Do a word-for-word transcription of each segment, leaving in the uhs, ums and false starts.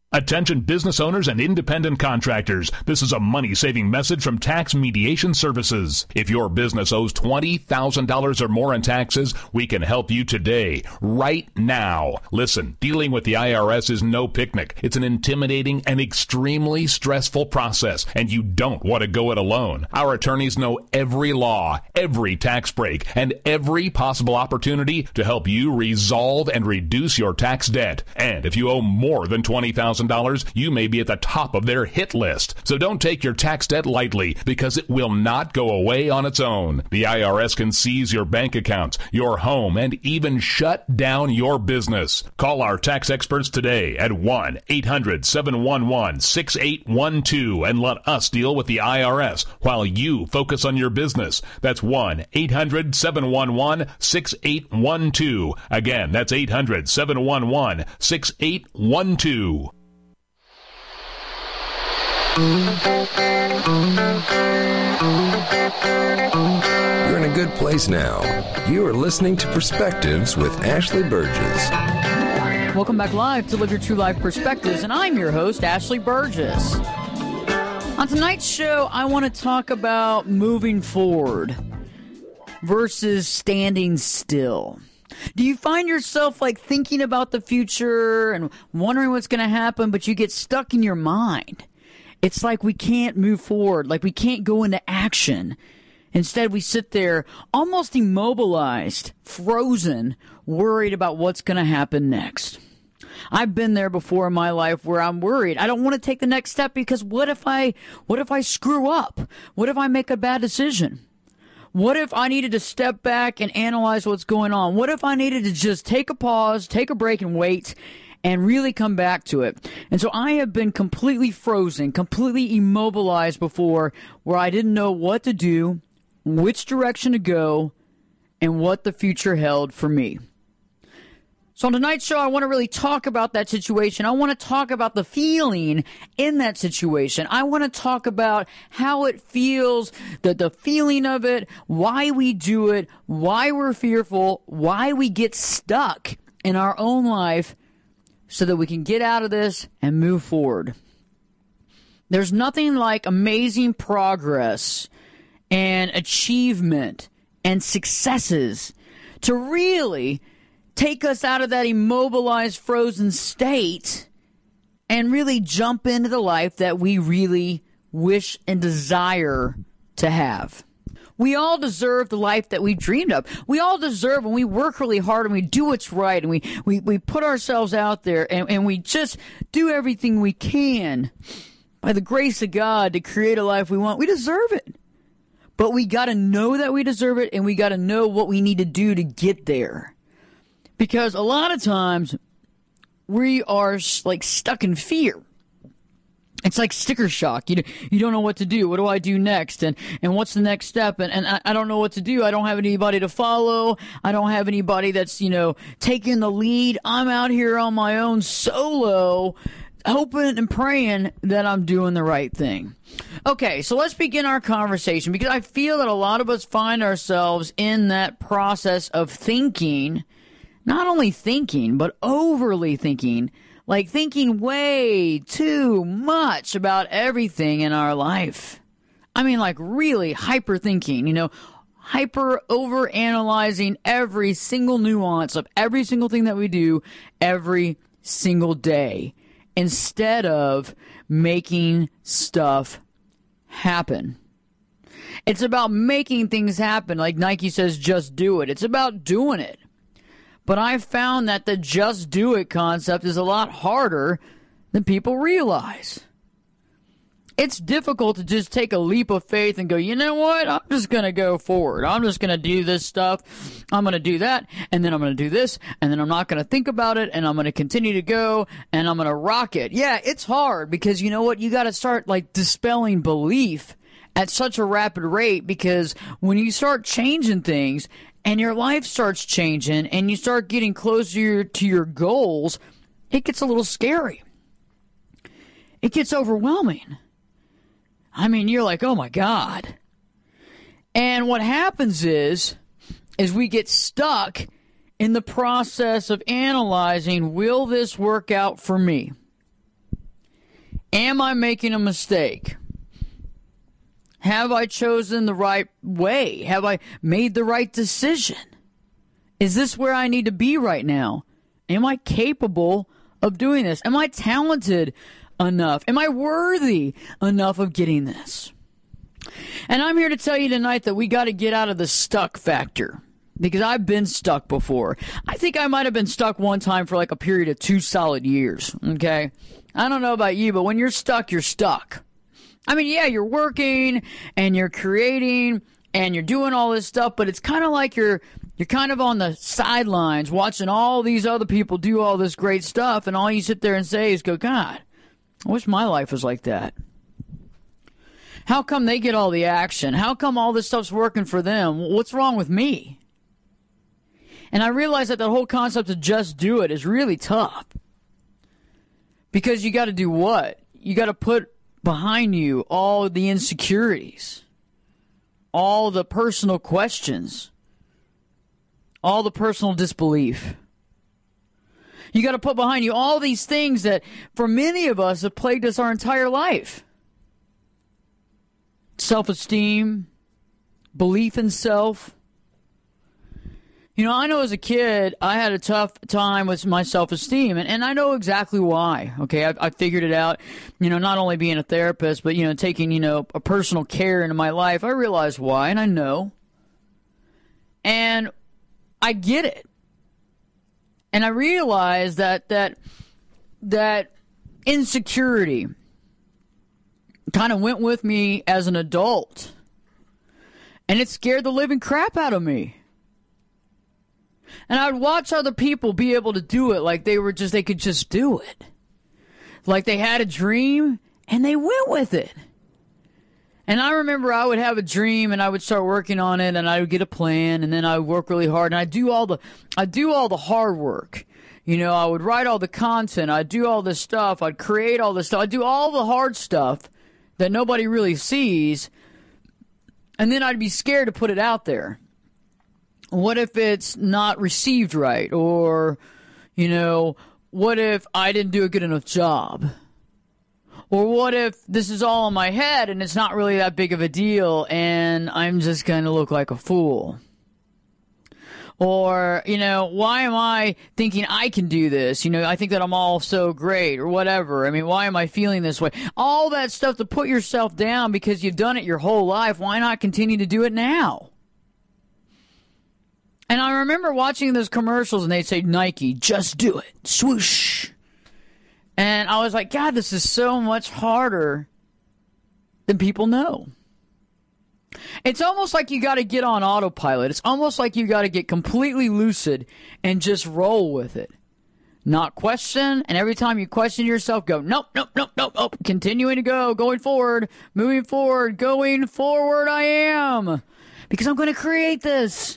Attention business owners and independent contractors. This is a money-saving message from Tax Mediation Services. If your business owes twenty thousand dollars or more in taxes, we can help you today, right now. Listen, dealing with the I R S is no picnic. It's an intimidating and extremely stressful process, and you don't want to go it alone. Our attorneys know every law, every tax break, and every possible opportunity to help you resolve and reduce your tax debt. And if you owe more than twenty thousand dollars, you may be at the top of their hit list. So don't take your tax debt lightly, because it will not go away on its own. The I R S can seize your bank accounts, your home, and even shut down your business. Call our tax experts today at one eight hundred seven one one six eight one two and let us deal with the I R S while you focus on your business. That's one eight hundred seven one one six eight one two. Again, that's eight hundred seven one one six eight one two. You're in a good place now. You are listening to Perspectives with Ashley Burgess. Welcome back live to Live Your True Life Perspectives, and I'm your host, Ashley Burgess. On tonight's show, I want to talk about moving forward versus standing still. Do you find yourself like thinking about the future and wondering what's going to happen, but you get stuck in your mind? It's like we can't move forward, like we can't go into action. Instead, we sit there almost immobilized, frozen, worried about what's going to happen next. I've been there before in my life where I'm worried. I don't want to take the next step because what if I, what if I screw up? What if I make a bad decision? What if I needed to step back and analyze what's going on? What if I needed to just take a pause, take a break, and wait, and really come back to it? And so I have been completely frozen, completely immobilized before, where I didn't know what to do, which direction to go, and what the future held for me. So on tonight's show, I want to really talk about that situation. I want to talk about the feeling in that situation. I want to talk about how it feels, the, the feeling of it, why we do it, why we're fearful, why we get stuck in our own life, so that we can get out of this and move forward. There's nothing like amazing progress and achievement and successes to really take us out of that immobilized, frozen state and really jump into the life that we really wish and desire to have. We all deserve the life that we dreamed of. We all deserve when we work really hard and we do what's right and we, we, we put ourselves out there and, and we just do everything we can by the grace of God to create a life we want. We deserve it. But we got to know that we deserve it, and we got to know what we need to do to get there. Because a lot of times we are like stuck in fear. It's like sticker shock. You you don't know what to do. What do I do next? And and what's the next step? And and I, I don't know what to do. I don't have anybody to follow. I don't have anybody that's, you know, taking the lead. I'm out here on my own solo, hoping and praying that I'm doing the right thing. Okay, so let's begin our conversation, because I feel that a lot of us find ourselves in that process of thinking, not only thinking, but overly thinking. Like thinking way too much about everything in our life. I mean, like really hyper thinking, you know, hyper over analyzing every single nuance of every single thing that we do every single day, instead of making stuff happen. It's about making things happen. Like Nike says, just do it. It's about doing it. But I've found that the just do it concept is a lot harder than people realize. It's difficult to just take a leap of faith and go, you know what? I'm just going to go forward. I'm just going to do this stuff. I'm going to do that. And then I'm going to do this. And then I'm not going to think about it. And I'm going to continue to go. And I'm going to rock it. Yeah, it's hard, because you know what? You got to start like dispelling belief at such a rapid rate, because when you start changing things and your life starts changing and you start getting closer to your goals, it gets a little scary. It gets overwhelming. I mean, you're like, oh my God. And what happens is, is we get stuck in the process of analyzing, will this work out for me? Am I making a mistake? Have I chosen the right way? Have I made the right decision? Is this where I need to be right now? Am I capable of doing this? Am I talented enough? Am I worthy enough of getting this? And I'm here to tell you tonight that we got to get out of the stuck factor, because I've been stuck before. I think I might have been stuck one time for like a period of two solid years, okay? I don't know about you, but when you're stuck, you're stuck. I mean, yeah, you're working and you're creating and you're doing all this stuff, but it's kind of like you're you're kind of on the sidelines watching all these other people do all this great stuff, and all you sit there and say is go, God, I wish my life was like that. How come they get all the action? How come all this stuff's working for them? What's wrong with me? And I realize that the whole concept of just do it is really tough. Because you got to do what? You got to put behind you all the insecurities, all the personal questions, all the personal disbelief. You got to put behind you all these things that for many of us have plagued us our entire life. Self-esteem, belief in self. You know, I know as a kid, I had a tough time with my self-esteem, and, and I know exactly why, okay? I, I figured it out, you know, not only being a therapist, but, you know, taking, you know, a personal care into my life. I realized why, and I know. And I get it. And I realized that that that insecurity kind of went with me as an adult, and it scared the living crap out of me. And I'd watch other people be able to do it like they were just, they could just do it. Like they had a dream and they went with it. And I remember I would have a dream and I would start working on it and I would get a plan and then I would work really hard and I'd do all the, I'd do all the hard work. You know, I would write all the content. I'd do all this stuff. I'd create all this stuff. I'd do all the hard stuff that nobody really sees. And then I'd be scared to put it out there. What if it's not received right? Or, you know, what if I didn't do a good enough job? Or what if this is all in my head and it's not really that big of a deal and I'm just going to look like a fool? Or, you know, why am I thinking I can do this? You know, I think that I'm all so great or whatever. I mean, why am I feeling this way? All that stuff to put yourself down because you've done it your whole life. Why not continue to do it now? And I remember watching those commercials and they'd say, Nike, just do it. Swoosh. And I was like, God, this is so much harder than people know. It's almost like you got to get on autopilot. It's almost like you got to get completely lucid and just roll with it. Not question. And every time you question yourself, go, nope, nope, nope, nope, nope. Continuing to go, going forward, moving forward, going forward I am. Because I'm going to create this.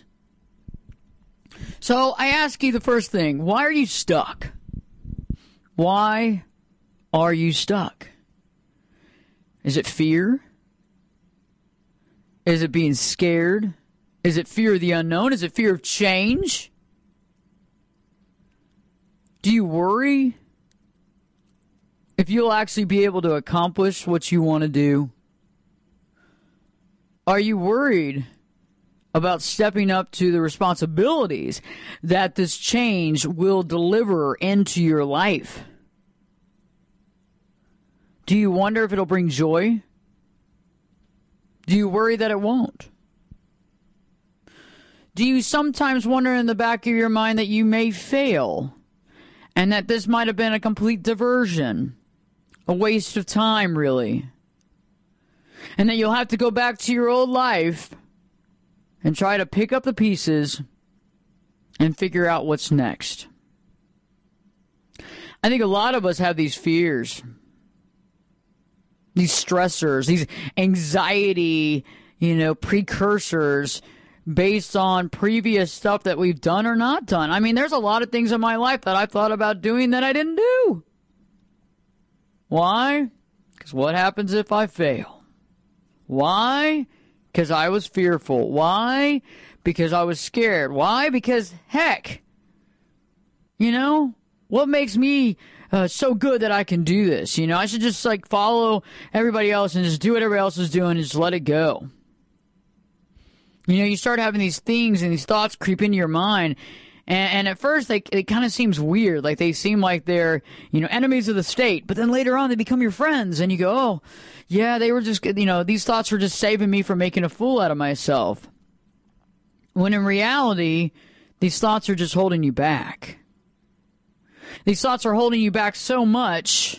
So I ask you the first thing, why are you stuck? Why are you stuck? Is it fear? Is it being scared? Is it fear of the unknown? Is it fear of change? Do you worry if you'll actually be able to accomplish what you want to do? Are you worried about stepping up to the responsibilities that this change will deliver into your life? Do you wonder if it'll bring joy? Do you worry that it won't? Do you sometimes wonder in the back of your mind that you may fail and that this might have been a complete diversion, a waste of time, really, and that you'll have to go back to your old life and try to pick up the pieces and figure out what's next? I think a lot of us have these fears, these stressors, these anxiety, you know, precursors based on previous stuff that we've done or not done. I mean, there's a lot of things in my life that I thought about doing that I didn't do. Why? Because what happens if I fail? Why? Because I was fearful. Why? Because I was scared. Why? Because, heck, you know, what makes me uh, so good that I can do this. You know, I should just like follow everybody else and just do what everybody else is doing and just let it go. You know, you start having these things and these thoughts creep into your mind. And, and at first, they, it kind of seems weird. Like they seem like they're, you know, enemies of the state. But then later on, they become your friends. And you go, oh, yeah, they were just, you know, these thoughts were just saving me from making a fool out of myself. When in reality, these thoughts are just holding you back. These thoughts are holding you back so much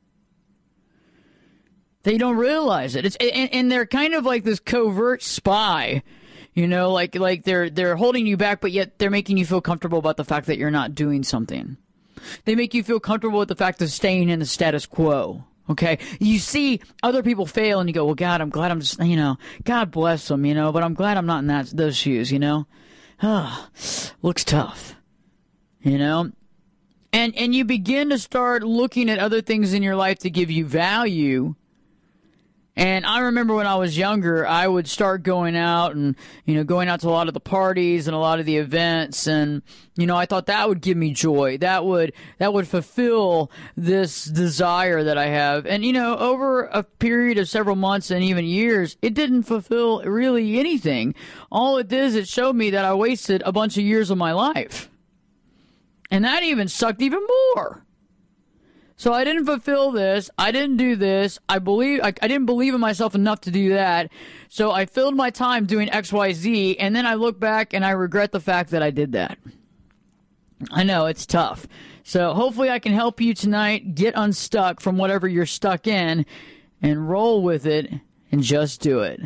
that you don't realize it. It's, and, and they're kind of like this covert spy. You know, like like they're they're holding you back, but yet they're making you feel comfortable about the fact that you're not doing something. They make you feel comfortable with the fact of staying in the status quo. Okay, you see other people fail, and you go, "Well, God, I'm glad I'm just, you know, God bless them, you know, but I'm glad I'm not in that those shoes, you know." Ah, looks tough, you know, and and you begin to start looking at other things in your life to give you value. And I remember when I was younger, I would start going out and, you know, going out to a lot of the parties and a lot of the events. And, you know, I thought that would give me joy. That would, that would fulfill this desire that I have. And, you know, over a period of several months and even years, it didn't fulfill really anything. All it did is it showed me that I wasted a bunch of years of my life. And that even sucked even more. So I didn't fulfill this. I didn't do this. I believe I, I didn't believe in myself enough to do that. So I filled my time doing X, Y, Z, and then I look back and I regret the fact that I did that. I know it's tough. So hopefully I can help you tonight get unstuck from whatever you're stuck in and roll with it and just do it.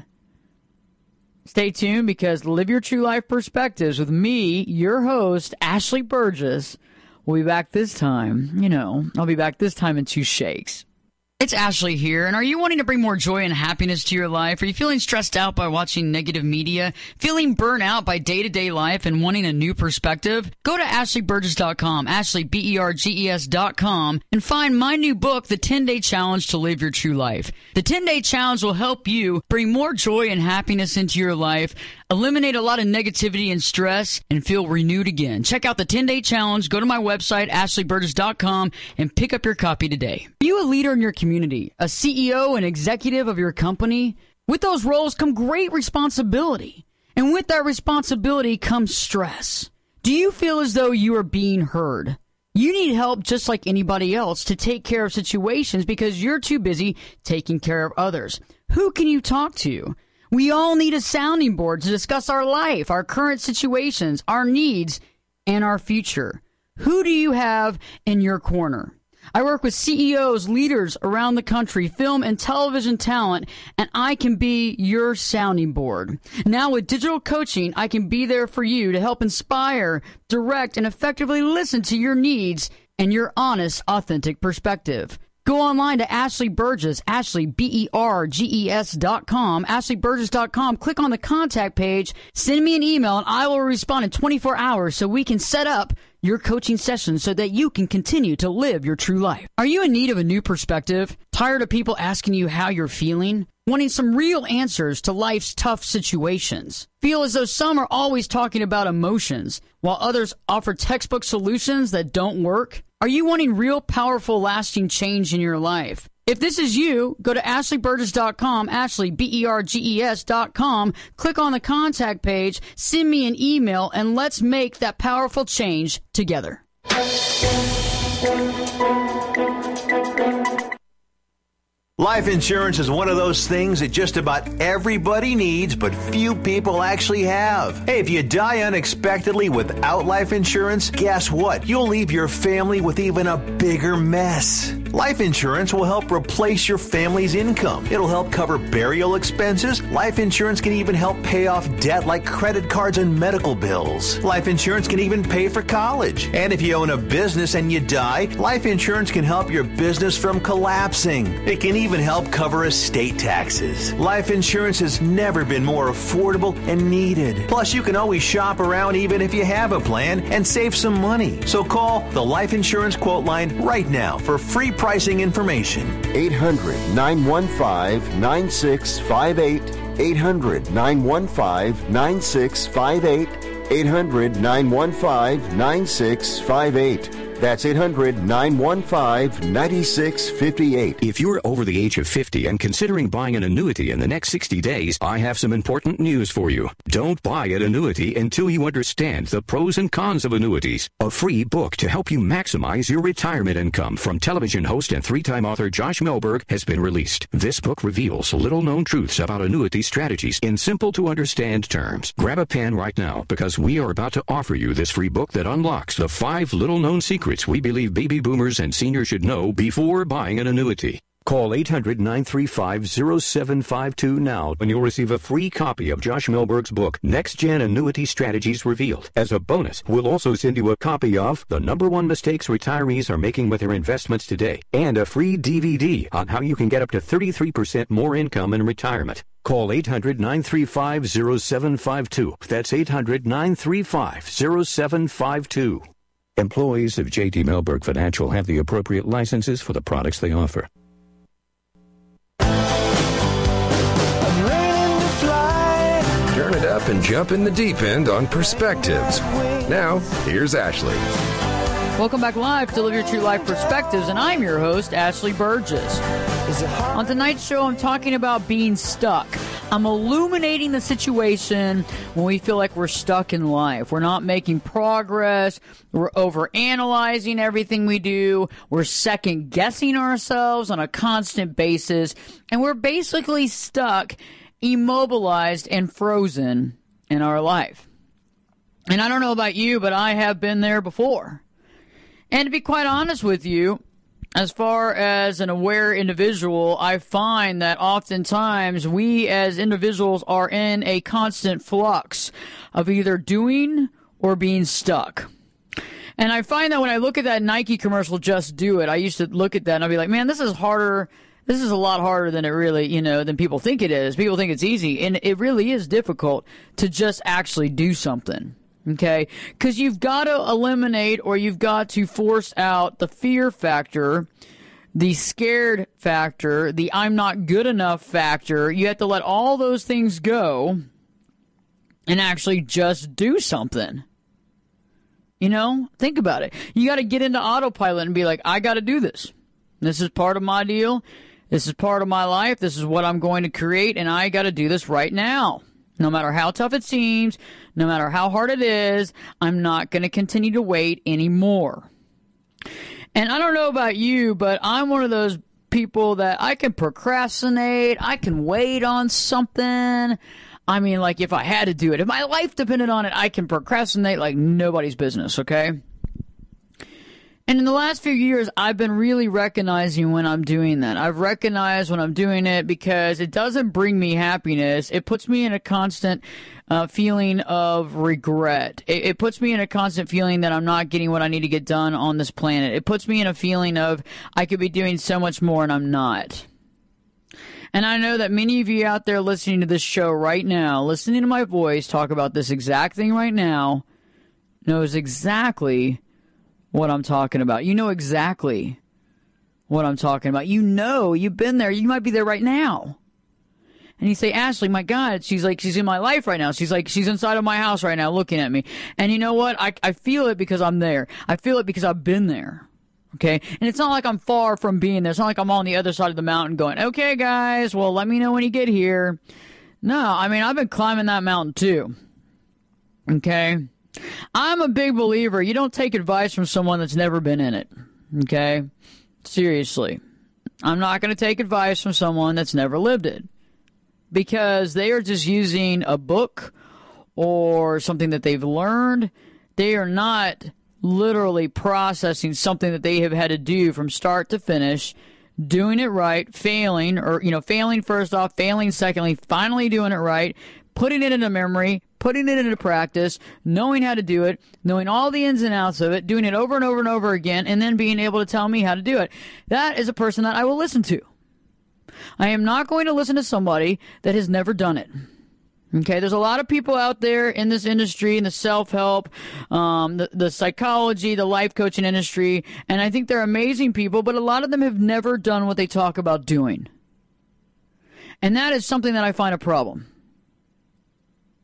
Stay tuned because Live Your True Life Perspectives with me, your host, Ashley Burgess. We'll be back this time, you know, I'll be back this time in two shakes. It's Ashley here, and are you wanting to bring more joy and happiness to your life? Are you feeling stressed out by watching negative media? Feeling burnt out by day-to-day life and wanting a new perspective? Go to ashley burgess dot com, Ashley, B E R G E S dot com, and find my new book, The ten-Day Challenge to Live Your True Life. The ten-Day Challenge will help you bring more joy and happiness into your life, eliminate a lot of negativity and stress, and feel renewed again. Check out the ten-Day Challenge. Go to my website, ashley burgess dot com, and pick up your copy today. Are you a leader in your community? Community, a C E O and executive of your company? With those roles come great responsibility. And with that responsibility comes stress. Do you feel as though you are being heard? You need help just like anybody else to take care of situations because you're too busy taking care of others. Who can you talk to? We all need a sounding board to discuss our life, our current situations, our needs, and our future. Who do you have in your corner? I work with C E Os, leaders around the country, film and television talent, and I can be your sounding board. Now with digital coaching, I can be there for you to help inspire, direct, and effectively listen to your needs and your honest, authentic perspective. Go online to Ashley Burgess, Ashley, B E R G E S dot com, ashley burgess dot com. Click on the contact page, send me an email, and I will respond in twenty-four hours so we can set up your coaching session so that you can continue to live your true life. Are you in need of a new perspective? Tired of people asking you how you're feeling? Wanting some real answers to life's tough situations? Feel as though some are always talking about emotions, while others offer textbook solutions that don't work? Are you wanting real, powerful, lasting change in your life? If this is you, go to ashley burgess dot com, Ashley, B E R G E S dot com, click on the contact page, send me an email, and let's make that powerful change together. Life insurance is one of those things that just about everybody needs, but few people actually have. Hey, if you die unexpectedly without life insurance, guess what? You'll leave your family with even a bigger mess. Life insurance will help replace your family's income. It'll help cover burial expenses. Life insurance can even help pay off debt like credit cards and medical bills. Life insurance can even pay for college. And if you own a business and you die, life insurance can help your business from collapsing. It can even help cover estate taxes. Life insurance has never been more affordable and needed. Plus, you can always shop around even if you have a plan and save some money. So call the Life Insurance Quote Line right now for free pricing information. eight hundred, nine one five, nine six five eight. eight hundred, nine one five, nine six five eight. eight hundred, nine one five, nine six five eight. That's eight hundred, nine one five, nine six five eight. If you're over the age of fifty and considering buying an annuity in the next sixty days, I have some important news for you. Don't buy an annuity until you understand the pros and cons of annuities. A free book to help you maximize your retirement income from television host and three-time author Josh Melberg has been released. This book reveals little-known truths about annuity strategies in simple-to-understand terms. Grab a pen right now because we are about to offer you this free book that unlocks the five little-known secrets we believe baby boomers and seniors should know before buying an annuity. Call eight hundred, nine three five, zero seven five two now and you'll receive a free copy of Josh Melberg's book, Next Gen Annuity Strategies Revealed. As a bonus, we'll also send you a copy of The Number One Mistakes Retirees Are Making with Their Investments Today and a free D V D on how you can get up to thirty-three percent more income in retirement. Call eight hundred, nine three five, zero seven five two. That's eight hundred, nine three five, zero seven five two. Employees of J T Melberg Financial have the appropriate licenses for the products they offer. Turn it up and jump in the deep end on Perspectives. Now, here's Ashley. Welcome back live to Live Your True Life Perspectives, and I'm your host, Ashley Burgess. On tonight's show, I'm talking about being stuck. I'm illuminating the situation when we feel like we're stuck in life. We're not making progress. We're overanalyzing everything we do. We're second-guessing ourselves on a constant basis. And we're basically stuck, immobilized, and frozen in our life. And I don't know about you, but I have been there before. And to be quite honest with you, as far as an aware individual, I find that oftentimes we as individuals are in a constant flux of either doing or being stuck. And I find that when I look at that Nike commercial, Just Do It, I used to look at that and I'd be like, man, this is harder. This is a lot harder than it really, you know, than people think it is. People think it's easy. And it really is difficult to just actually do something. Okay, because you've got to eliminate or you've got to force out the fear factor, the scared factor, the I'm not good enough factor. You have to let all those things go and actually just do something. You know, think about it. You got to get into autopilot and be like, I got to do this. This is part of my deal. This is part of my life. This is what I'm going to create, and I got to do this right now. No matter how tough it seems, no matter how hard it is, I'm not going to continue to wait anymore. And I don't know about you, but I'm one of those people that I can procrastinate. I can wait on something. I mean, like if I had to do it, if my life depended on it, I can procrastinate like nobody's business, okay? And in the last few years, I've been really recognizing when I'm doing that. I've recognized when I'm doing it because it doesn't bring me happiness. It puts me in a constant uh, feeling of regret. It, it puts me in a constant feeling that I'm not getting what I need to get done on this planet. It puts me in a feeling of I could be doing so much more and I'm not. And I know that many of you out there listening to this show right now, listening to my voice talk about this exact thing right now, knows exactly what I'm talking about. You know exactly what I'm talking about. You know, you've been there. You might be there right now. And you say, Ashley, my God, she's like, she's in my life right now. She's like, she's inside of my house right now looking at me. And you know what? I, I feel it because I'm there. I feel it because I've been there. Okay? And it's not like I'm far from being there. It's not like I'm on the other side of the mountain going, okay, guys, well, let me know when you get here. No, I mean, I've been climbing that mountain too. Okay? I'm a big believer. You don't take advice from someone that's never been in it. Okay? Seriously. I'm not going to take advice from someone that's never lived it. Because they are just using a book or something that they've learned. They are not literally processing something that they have had to do from start to finish, doing it right, failing, or, you know, failing first off, failing secondly, finally doing it right, putting it into memory, putting it into practice, knowing how to do it, knowing all the ins and outs of it, doing it over and over and over again, and then being able to tell me how to do it. That is a person that I will listen to. I am not going to listen to somebody that has never done it. Okay, there's a lot of people out there in this industry, in the self-help, um, the, the psychology, the life coaching industry, and I think they're amazing people, but a lot of them have never done what they talk about doing. And that is something that I find a problem.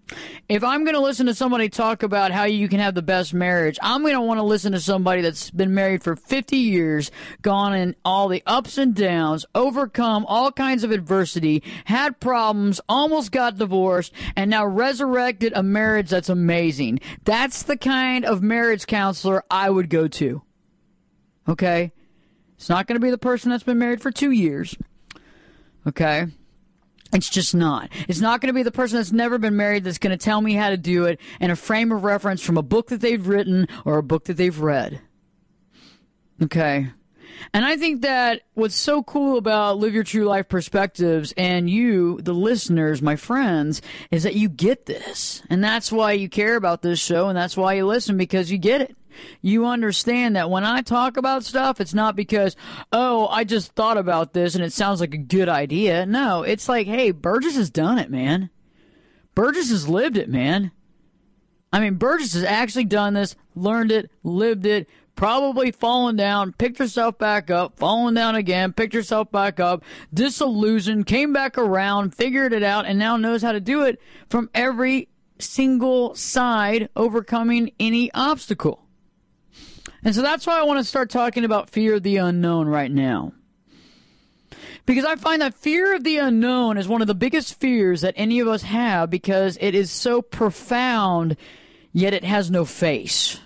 If I'm going to listen to somebody talk about how you can have the best marriage, I'm going to want to listen to somebody that's been married for fifty years, gone in all the ups and downs, overcome all kinds of adversity, had problems, almost got divorced, and now resurrected a marriage that's amazing. That's the kind of marriage counselor I would go to. Okay? It's not going to be the person that's been married for two years. Okay? It's just not. It's not going to be the person that's never been married that's going to tell me how to do it in a frame of reference from a book that they've written or a book that they've read. Okay? And I think that what's so cool about Live Your True Life Perspectives and you, the listeners, my friends, is that you get this. And that's why you care about this show, and that's why you listen, because you get it. You understand that when I talk about stuff, it's not because, oh, I just thought about this and it sounds like a good idea. No, it's like, hey, Burgess has done it, man. Burgess has lived it, man. I mean, Burgess has actually done this, learned it, lived it, probably fallen down, picked herself back up, fallen down again, picked herself back up, disillusioned, came back around, figured it out, and now knows how to do it from every single side, overcoming any obstacle. And so that's why I want to start talking about fear of the unknown right now. Because I find that fear of the unknown is one of the biggest fears that any of us have, because it is so profound, yet it has no face.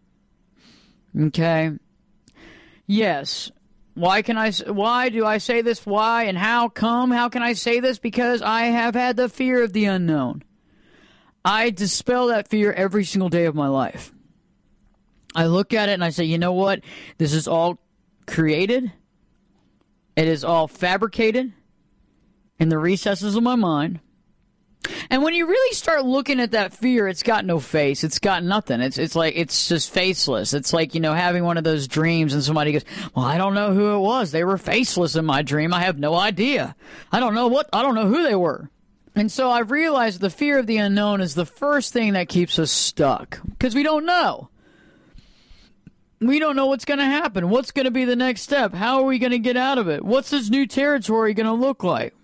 Okay? Yes. Why can I, why do I say this? Why and how come? How can I say this? Because I have had the fear of the unknown. I dispel that fear every single day of my life. I look at it and I say, you know what? This is all created. It is all fabricated in the recesses of my mind. And when you really start looking at that fear, it's got no face. It's got nothing. It's it's like, it's just faceless. It's like, you know, having one of those dreams and somebody goes, well, I don't know who it was. They were faceless in my dream. I have no idea. I don't know what, I don't know who they were. And so I've realized the fear of the unknown is the first thing that keeps us stuck, because we don't know. We don't know what's going to happen. What's going to be the next step? How are we going to get out of it? What's this new territory going to look like?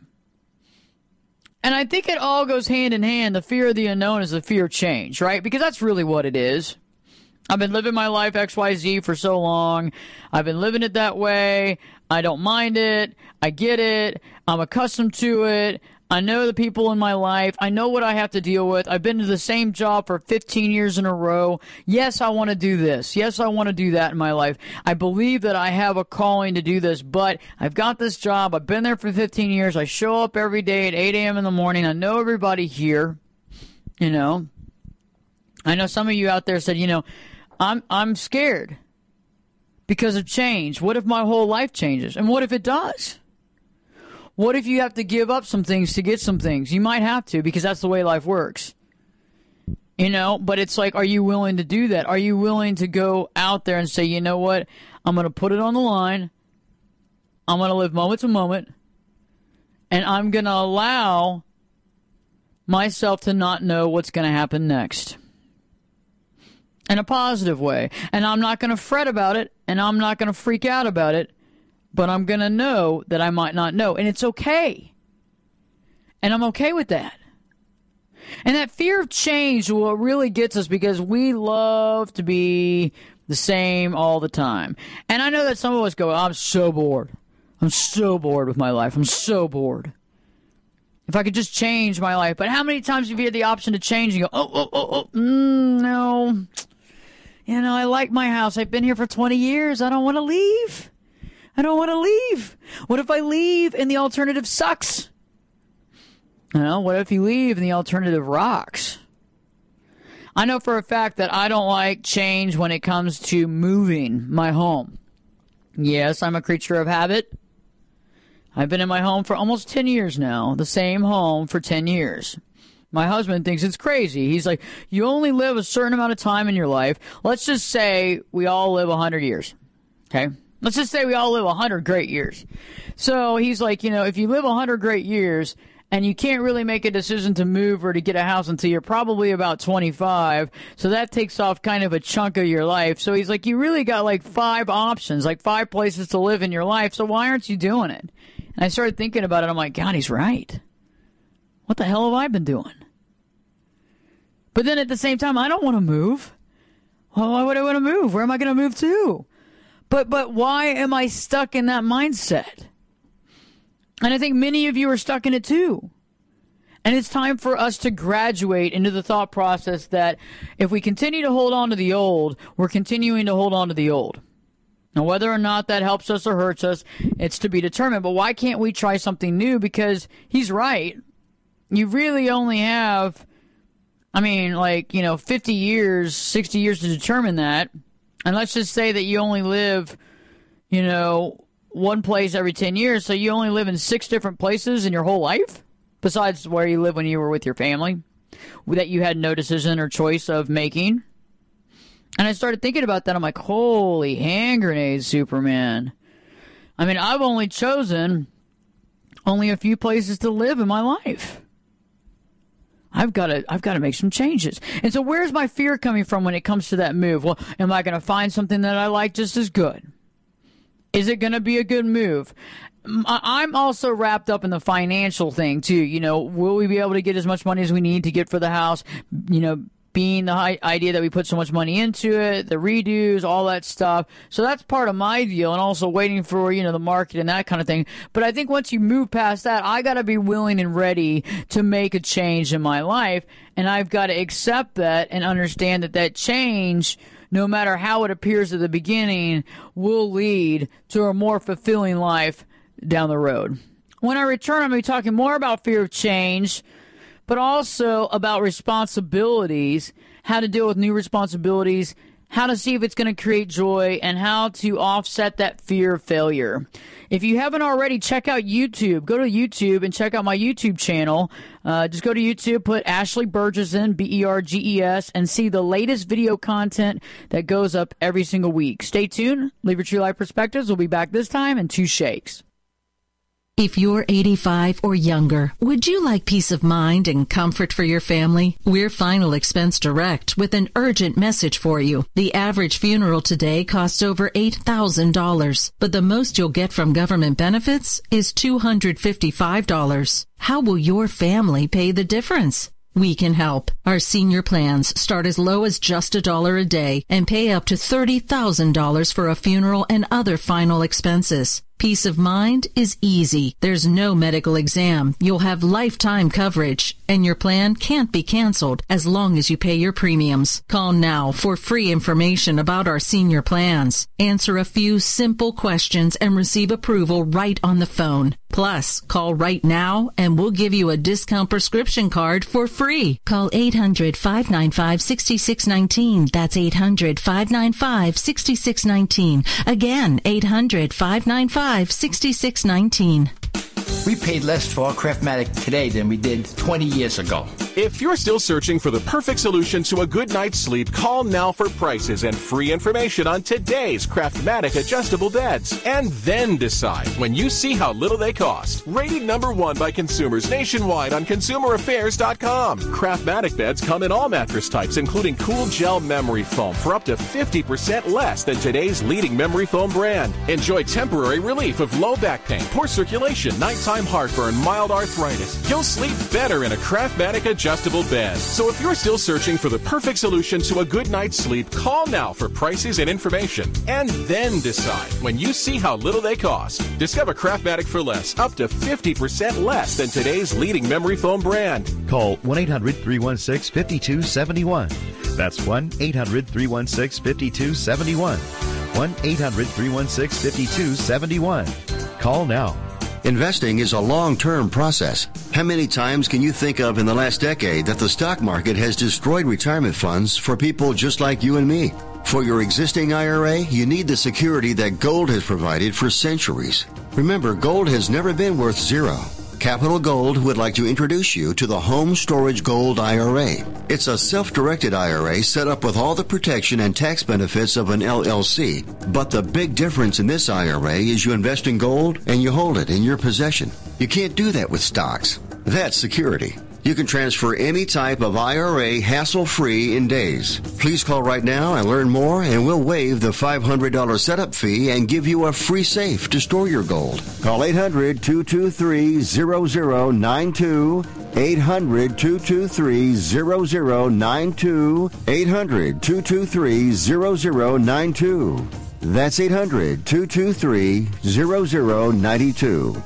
And I think it all goes hand in hand. The fear of the unknown is the fear of change, right? Because that's really what it is. I've been living my life X Y Z for so long. I've been living it that way. I don't mind it. I get it. I'm accustomed to it. I know the people in my life. I know what I have to deal with. I've been to the same job for fifteen years in a row. Yes, I want to do this. Yes, I want to do that in my life. I believe that I have a calling to do this, but I've got this job. I've been there for fifteen years. I show up every day at eight a.m. in the morning. I know everybody here. You know, I know some of you out there said, you know, I'm I'm scared because of change. What if my whole life changes? And what if it does? What if you have to give up some things to get some things? You might have to, because that's the way life works. You know, but it's like, are you willing to do that? Are you willing to go out there and say, you know what? I'm going to put it on the line. I'm going to live moment to moment. And I'm going to allow myself to not know what's going to happen next. In a positive way. And I'm not going to fret about it. And I'm not going to freak out about it. But I'm going to know that I might not know. And it's okay. And I'm okay with that. And that fear of change is what really gets us, because we love to be the same all the time. And I know that some of us go, I'm so bored. I'm so bored with my life. I'm so bored. If I could just change my life. But how many times have you had the option to change and you go, oh, oh, oh, oh, mm, no. You know, I like my house. I've been here for twenty years. I don't want to leave. I don't want to leave. What if I leave and the alternative sucks? You know, what if you leave and the alternative rocks? I know for a fact that I don't like change when it comes to moving my home. Yes, I'm a creature of habit. I've been in my home for almost ten years now. The same home for ten years. My husband thinks it's crazy. He's like, you only live a certain amount of time in your life. Let's just say we all live one hundred years. Okay? Let's just say we all live one hundred great years. So he's like, you know, if you live one hundred great years and you can't really make a decision to move or to get a house until you're probably about twenty-five, so that takes off kind of a chunk of your life. So he's like, you really got like five options, like five places to live in your life, so why aren't you doing it? And I started thinking about it. I'm like, God, he's right. What the hell have I been doing? But then at the same time, I don't want to move. Well, why would I want to move? Where am I going to move to? But but why am I stuck in that mindset? And I think many of you are stuck in it too. And it's time for us to graduate into the thought process that if we continue to hold on to the old, we're continuing to hold on to the old. Now, whether or not that helps us or hurts us, it's to be determined. But why can't we try something new? Because he's right. You really only have, I mean, like, you know, fifty years, sixty years to determine that. And let's just say that you only live, you know, one place every ten years. So you only live in six different places in your whole life, besides where you live when you were with your family, that you had no decision or choice of making. And I started thinking about that. I'm like, holy hand grenades, Superman. I mean, I've only chosen only a few places to live in my life. I've got to I've got to make some changes. And so where's my fear coming from when it comes to that move? Well, am I going to find something that I like just as good? Is it going to be a good move? I'm also wrapped up in the financial thing, too. You know, will we be able to get as much money as we need to get for the house? You know, being the idea that we put so much money into it, the redos, all that stuff. So that's part of my deal, and also waiting for, you know, the market and that kind of thing. But I think once you move past that, I got to be willing and ready to make a change in my life, and I've got to accept that and understand that that change, no matter how it appears at the beginning, will lead to a more fulfilling life down the road. When I return, I'm going to be talking more about fear of change, but also about responsibilities, how to deal with new responsibilities, how to see if it's going to create joy, and how to offset that fear of failure. If you haven't already, check out YouTube. Go to YouTube and check out my YouTube channel. Uh, just go to YouTube, put Ashley Burgess in, B E R G E S, and see the latest video content that goes up every single week. Stay tuned. Live Your True Life Perspectives. We'll be back this time in two shakes. If you're eighty-five or younger, would you like peace of mind and comfort for your family? We're Final Expense Direct with an urgent message for you. The average funeral today costs over eight thousand dollars, but the most you'll get from government benefits is two hundred fifty-five dollars. How will your family pay the difference? We can help. Our senior plans start as low as just a dollar a day and pay up to thirty thousand dollars for a funeral and other final expenses. Peace of mind is easy. There's no medical exam. You'll have lifetime coverage, and your plan can't be canceled as long as you pay your premiums. Call now for free information about our senior plans. Answer a few simple questions and receive approval right on the phone. Plus, call right now and we'll give you a discount prescription card for free. Call eight hundred, five nine five, six six one nine. That's eight hundred, five nine five, six six one nine. Again, eight hundred, five nine five, six six one nine. We paid less for our Craftmatic today than we did twenty years ago. If you're still searching for the perfect solution to a good night's sleep, call now for prices and free information on today's Craftmatic adjustable beds. And then decide when you see how little they cost. Rated number one by consumers nationwide on consumer affairs dot com. Craftmatic beds come in all mattress types, including cool gel memory foam for up to fifty percent less than today's leading memory foam brand. Enjoy temporary relief of low back pain, poor circulation, nighttime heartburn, mild arthritis. You'll sleep better in a Craftmatic adjustable bed. So if you're still searching for the perfect solution to a good night's sleep, call now for prices and information. And then decide when you see how little they cost. Discover Craftmatic for less, up to fifty percent less than today's leading memory foam brand. Call one eight hundred, three one six, five two seven one. That's one eight hundred, three one six, five two seven one. one eight hundred, three one six, five two seven one. Call now. Investing is a long-term process. How many times can you think of in the last decade that the stock market has destroyed retirement funds for people just like you and me? For your existing I R A, you need the security that gold has provided for centuries. Remember, gold has never been worth zero. Capital Gold would like to introduce you to the Home Storage Gold I R A. It's a self-directed I R A set up with all the protection and tax benefits of an L L C. But the big difference in this I R A is you invest in gold and you hold it in your possession. You can't do that with stocks. That's security. You can transfer any type of I R A hassle-free in days. Please call right now and learn more, and we'll waive the five hundred dollars setup fee and give you a free safe to store your gold. Call eight hundred, two two three, zero zero nine two. eight hundred, two two three, zero zero nine two. eight hundred, two two three, zero zero nine two. That's eight hundred, two two three, zero zero nine two.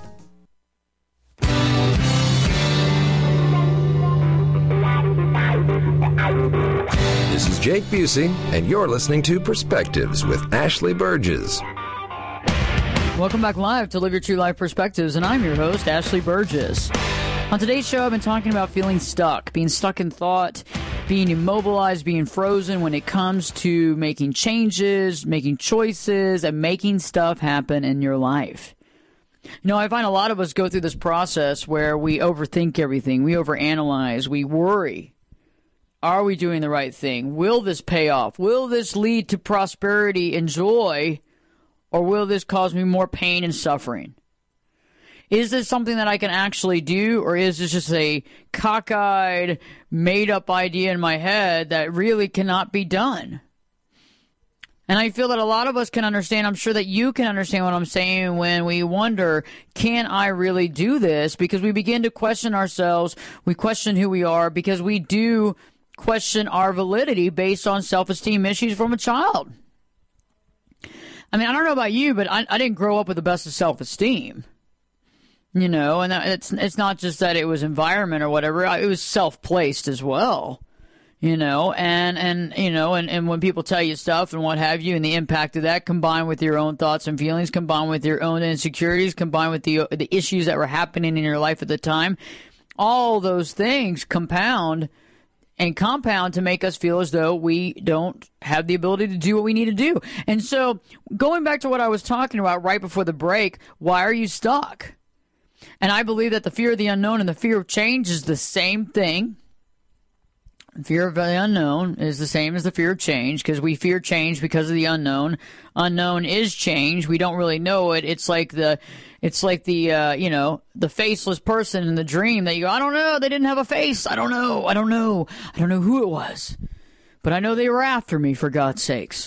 This is Jake Busey, and you're listening to Perspectives with Ashley Burgess. Welcome back live to Live Your True Life Perspectives, and I'm your host, Ashley Burgess. On today's show, I've been talking about feeling stuck, being stuck in thought, being immobilized, being frozen when it comes to making changes, making choices, and making stuff happen in your life. You know, I find a lot of us go through this process where we overthink everything, we overanalyze, we worry. Are we doing the right thing? Will this pay off? Will this lead to prosperity and joy? Or will this cause me more pain and suffering? Is this something that I can actually do? Or is this just a cockeyed, made-up idea in my head that really cannot be done? And I feel that a lot of us can understand, I'm sure that you can understand what I'm saying when we wonder, can I really do this? Because we begin to question ourselves, we question who we are, because we do question our validity based on self-esteem issues from a child. I mean, I don't know about you, but I, I didn't grow up with the best of self-esteem. You know, and it's it's not just that it was environment or whatever. It was self-placed as well. You know, and, and you know, and, and when people tell you stuff and what have you, and the impact of that combined with your own thoughts and feelings, combined with your own insecurities, combined with the the issues that were happening in your life at the time, all those things compound and compound to make us feel as though we don't have the ability to do what we need to do. And so going back to what I was talking about right before the break, why are you stuck? And I believe that the fear of the unknown and the fear of change is the same thing. Fear of the unknown is the same as the fear of change, because we fear change because of the unknown. Unknown is change. We don't really know it. It's like the, it's like the, uh, you know, the faceless person in the dream that you go, I don't know. They didn't have a face. I don't know. I don't know. I don't know who it was, but I know they were after me, for God's sakes.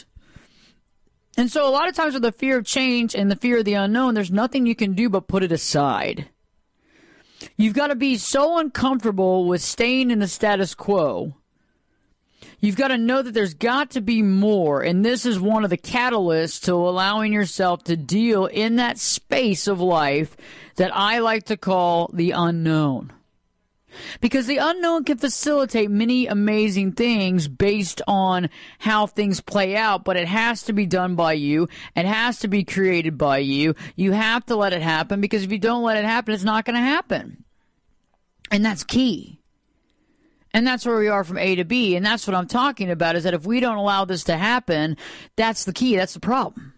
And so a lot of times with the fear of change and the fear of the unknown, there's nothing you can do but put it aside. You've got to be so uncomfortable with staying in the status quo. You've got to know that there's got to be more, and this is one of the catalysts to allowing yourself to deal in that space of life that I like to call the unknown. Because the unknown can facilitate many amazing things based on how things play out, but it has to be done by you. It has to be created by you. You have to let it happen, because if you don't let it happen, it's not going to happen. And that's key. And that's where we are from A to B. And that's what I'm talking about, is that if we don't allow this to happen, that's the key. That's the problem.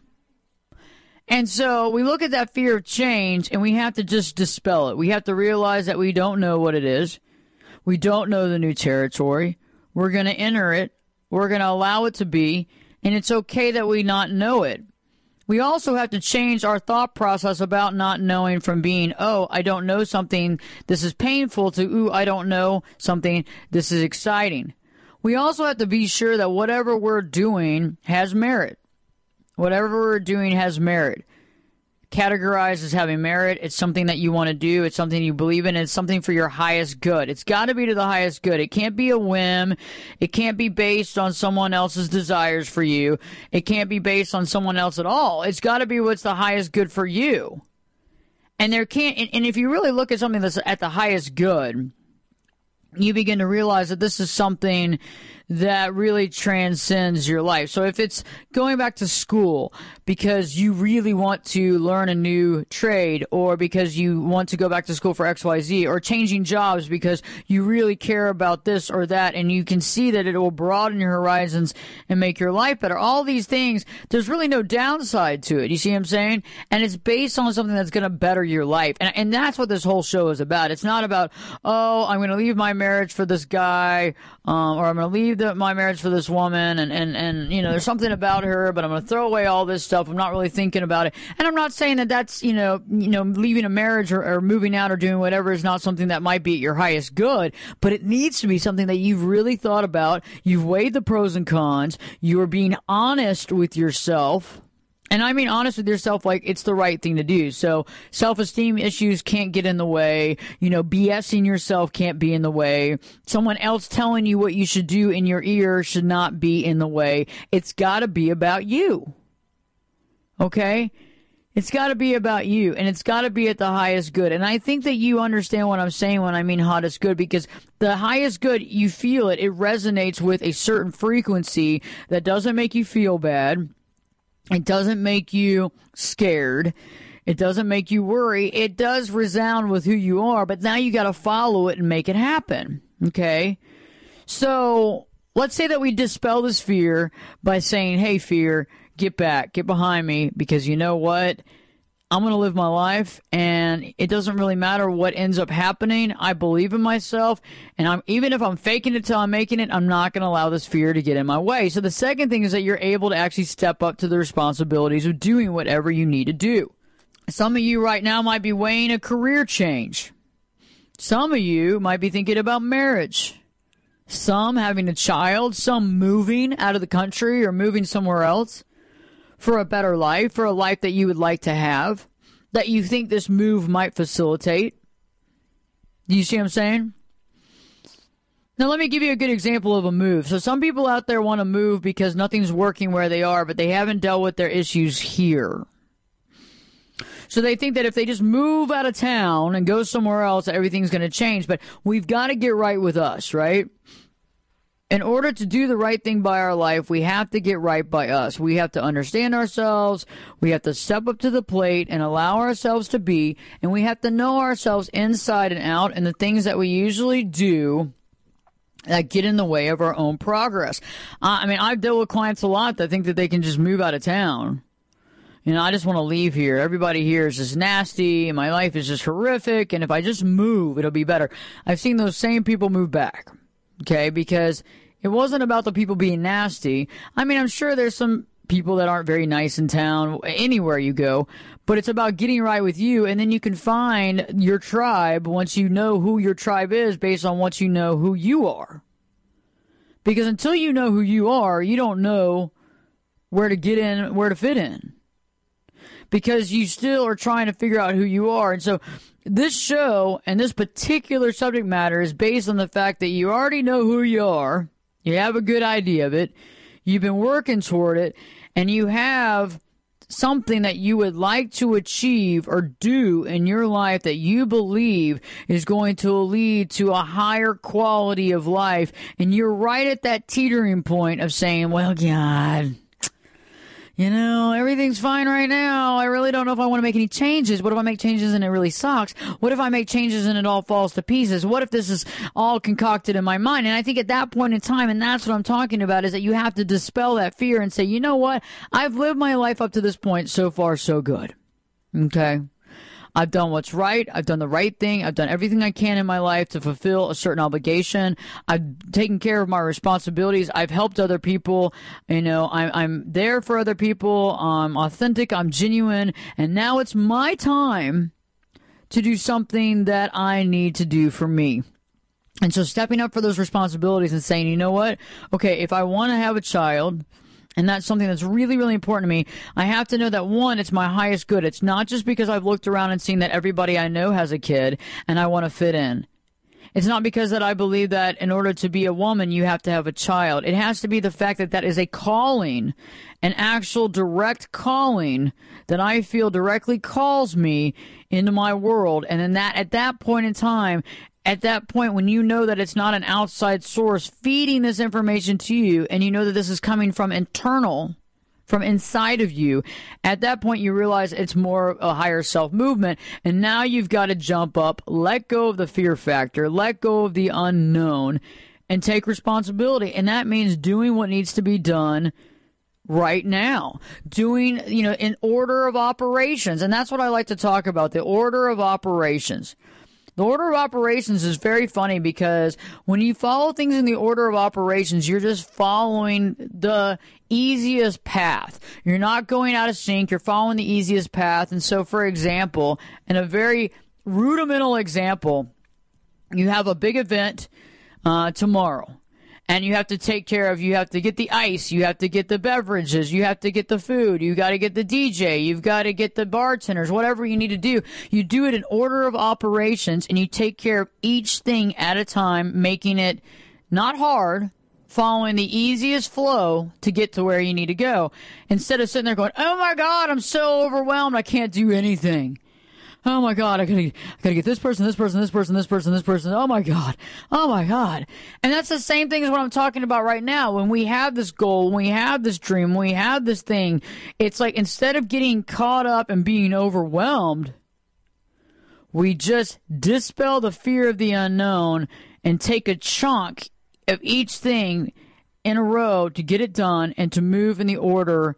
And so we look at that fear of change, and we have to just dispel it. We have to realize that we don't know what it is. We don't know the new territory. We're going to enter it. We're going to allow it to be. And it's okay that we not know it. We also have to change our thought process about not knowing from being, oh, I don't know something, this is painful, to, ooh, I don't know something, this is exciting. We also have to be sure that whatever we're doing has merit. Whatever we're doing has merit. Categorized as having merit. It's something that you want to do. It's something you believe in. It's something for your highest good. It's got to be to the highest good. It can't be a whim. It can't be based on someone else's desires for you. It can't be based on someone else at all. It's got to be what's the highest good for you. And there can't, and, and if you really look at something that's at the highest good, you begin to realize that this is something that really transcends your life. So if it's going back to school because you really want to learn a new trade, or because you want to go back to school for X Y Z, or changing jobs because you really care about this or that, and you can see that it will broaden your horizons and make your life better. All these things, there's really no downside to it. You see what I'm saying? And it's based on something that's going to better your life. And, and that's what this whole show is about. It's not about, oh, I'm going to leave my marriage for this guy, um, or I'm going to leave the, my marriage for this woman, and, and, and, you know, there's something about her, but I'm going to throw away all this stuff. I'm not really thinking about it. And I'm not saying that that's, you know, you know, leaving a marriage or, or moving out or doing whatever is not something that might be at your highest good, but it needs to be something that you've really thought about. You've weighed the pros and cons. You are being honest with yourself. And I mean honest with yourself, like it's the right thing to do. So self-esteem issues can't get in the way. You know, BSing yourself can't be in the way. Someone else telling you what you should do in your ear should not be in the way. It's got to be about you. Okay? It's got to be about you, and it's got to be at the highest good. And I think that you understand what I'm saying when I mean hottest good, because the highest good, you feel it. It resonates with a certain frequency that doesn't make you feel bad. It doesn't make you scared. It doesn't make you worry. It does resound with who you are, but now you got to follow it and make it happen. Okay? So let's say that we dispel this fear by saying, hey, fear, get back, get behind me, because you know what? I'm going to live my life, and it doesn't really matter what ends up happening. I believe in myself, and I'm even if I'm faking it till I'm making it, I'm not going to allow this fear to get in my way. So the second thing is that you're able to actually step up to the responsibilities of doing whatever you need to do. Some of you right now might be weighing a career change. Some of you might be thinking about marriage. Some having a child, some moving out of the country or moving somewhere else for a better life, for a life that you would like to have, that you think this move might facilitate. Do you see what I'm saying? Now, let me give you a good example of a move. So some people out there want to move because nothing's working where they are, but they haven't dealt with their issues here. So they think that if they just move out of town and go somewhere else, everything's going to change. But we've got to get right with us, right? In order to do the right thing by our life, we have to get right by us. We have to understand ourselves. We have to step up to the plate and allow ourselves to be. And we have to know ourselves inside and out, and the things that we usually do that get in the way of our own progress. Uh, I mean, I've dealt with clients a lot that think that they can just move out of town. You know, I just want to leave here. Everybody here is just nasty, and my life is just horrific, and if I just move, it'll be better. I've seen those same people move back. Okay, because it wasn't about the people being nasty. I mean, I'm sure there's some people that aren't very nice in town, anywhere you go, but it's about getting right with you, and then you can find your tribe once you know who your tribe is based on what you know who you are. Because until you know who you are, you don't know where to get in, where to fit in. Because you still are trying to figure out who you are. And so this show and this particular subject matter is based on the fact that you already know who you are. You have a good idea of it. You've been working toward it. And you have something that you would like to achieve or do in your life that you believe is going to lead to a higher quality of life. And you're right at that teetering point of saying, well, God, you know, everything's fine right now. I really don't know if I want to make any changes. What if I make changes and it really sucks? What if I make changes and it all falls to pieces? What if this is all concocted in my mind? And I think at that point in time, and that's what I'm talking about, is that you have to dispel that fear and say, you know what? I've lived my life up to this point. So far, so good. Okay? I've done what's right. I've done the right thing. I've done everything I can in my life to fulfill a certain obligation. I've taken care of my responsibilities. I've helped other people. You know, I'm, I'm there for other people. I'm authentic. I'm genuine. And now it's my time to do something that I need to do for me. And so stepping up for those responsibilities and saying, you know what? Okay, if I want to have a child, and that's something that's really, really important to me, I have to know that, one, it's my highest good. It's not just because I've looked around and seen that everybody I know has a kid and I want to fit in. It's not because that I believe that in order to be a woman, you have to have a child. It has to be the fact that that is a calling, an actual direct calling that I feel directly calls me into my world. And then that, at that point in time, at that point, when you know that it's not an outside source feeding this information to you, and you know that this is coming from internal, from inside of you, at that point you realize it's more a higher self movement. And now you've got to jump up, let go of the fear factor, let go of the unknown, and take responsibility. And that means doing what needs to be done right now, doing, you know, in order of operations. And that's what I like to talk about, the order of operations. The order of operations is very funny because when you follow things in the order of operations, you're just following the easiest path. You're not going out of sync. You're following the easiest path. And so, for example, in a very rudimental example, you have a big event uh, tomorrow. And you have to take care of, you have to get the ice, you have to get the beverages, you have to get the food, you got to get the D J, you've got to get the bartenders, whatever you need to do. You do it in order of operations, and you take care of each thing at a time, making it not hard, following the easiest flow to get to where you need to go. Instead of sitting there going, oh my God, I'm so overwhelmed, I can't do anything. Oh my God, I gotta, I gotta get this person, this person, this person, this person, this person. Oh my God. Oh my God. And that's the same thing as what I'm talking about right now. When we have this goal, when we have this dream, when we have this thing, it's like instead of getting caught up and being overwhelmed, we just dispel the fear of the unknown and take a chunk of each thing in a row to get it done and to move in the order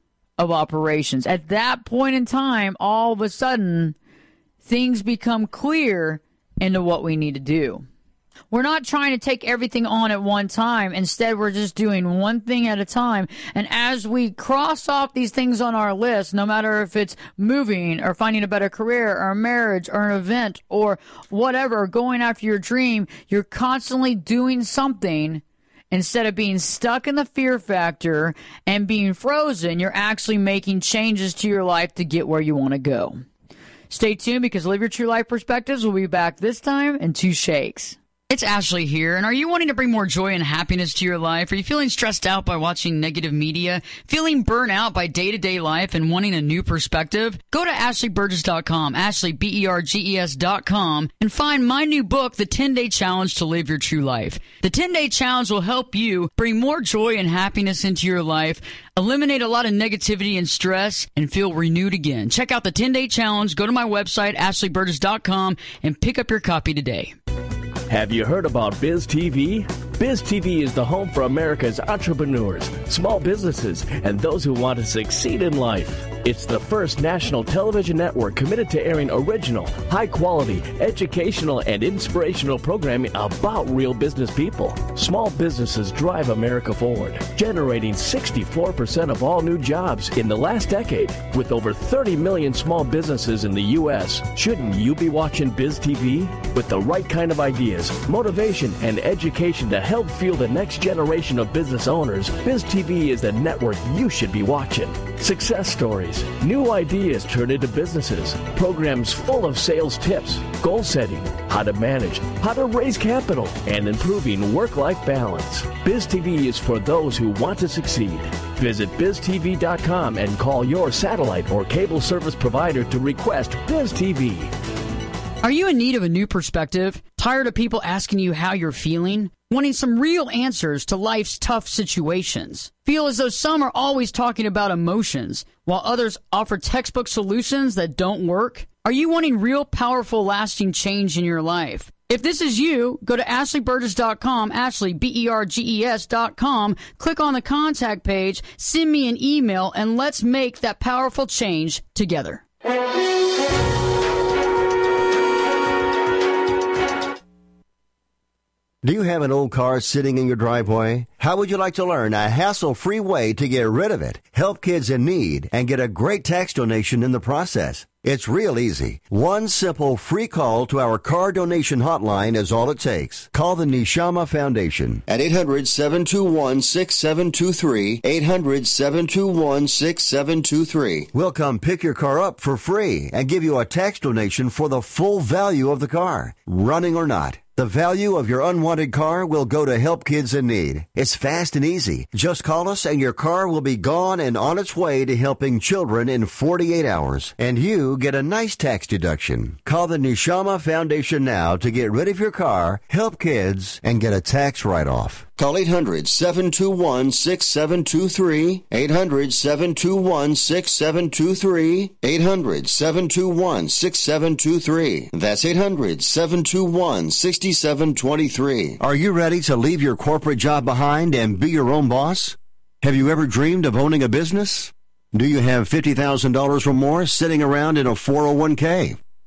of operations. At that point in time, all of a sudden, things become clear into what we need to do. We're not trying to take everything on at one time. Instead, we're just doing one thing at a time. And as we cross off these things on our list, no matter if it's moving or finding a better career or a marriage or an event or whatever, going after your dream, you're constantly doing something. Instead of being stuck in the fear factor and being frozen, you're actually making changes to your life to get where you want to go. Stay tuned because Live Your True Life Perspectives will be back this time in two shakes. It's Ashley here, and are you wanting to bring more joy and happiness to your life? Are you feeling stressed out by watching negative media? Feeling burnt out by day-to-day life and wanting a new perspective? Go to ashley burgess dot com, Ashley, B E R G E S dot com, and find my new book, The ten-Day Challenge to Live Your True Life. The ten-Day Challenge will help you bring more joy and happiness into your life, eliminate a lot of negativity and stress, and feel renewed again. Check out the ten-Day Challenge. Go to my website, ashley burgess dot com, and pick up your copy today. Have you heard about Biz T V? Biz T V is the home for America's entrepreneurs, small businesses, and those who want to succeed in life. It's the first national television network committed to airing original, high-quality, educational, and inspirational programming about real business people. Small businesses drive America forward, generating sixty-four percent of all new jobs in the last decade. With over thirty million small businesses in the U S, shouldn't you be watching Biz T V? With the right kind of ideas, motivation, and education to help fuel the next generation of business owners, Biz T V is the network you should be watching. Success stories, new ideas turned into businesses, programs full of sales tips, goal setting, how to manage, how to raise capital, and improving work-life balance. Biz T V is for those who want to succeed. Visit biz t v dot com and call your satellite or cable service provider to request Biz T V. Are you in need of a new perspective? Tired of people asking you how you're feeling? Wanting some real answers to life's tough situations? Feel as though some are always talking about emotions, while others offer textbook solutions that don't work? Are you wanting real, powerful, lasting change in your life? If this is you, go to ashley burgess dot com, Ashley, B E R G E S dot com, click on the contact page, send me an email, and let's make that powerful change together. Do you have an old car sitting in your driveway? How would you like to learn a hassle-free way to get rid of it, help kids in need, and get a great tax donation in the process? It's real easy. One simple free call to our car donation hotline is all it takes. Call the Neshama Foundation at eight hundred, seven two one, six seven two three, eight hundred, seven two one, six seven two three. We'll come pick your car up for free and give you a tax donation for the full value of the car, running or not. The value of your unwanted car will go to help kids in need. It's fast and easy. Just call us and your car will be gone and on its way to helping children in forty-eight hours. And you get a nice tax deduction. Call the Neshama Foundation now to get rid of your car, help kids, and get a tax write-off. Call eight hundred, seven two one, six seven two three, eight hundred, seven two one, six seven two three, eight hundred, seven two one, six seven two three. That's eight hundred, seven two one, six seven two three. Are you ready to leave your corporate job behind and be your own boss? Have you ever dreamed of owning a business? Do you have fifty thousand dollars or more sitting around in a four oh one k?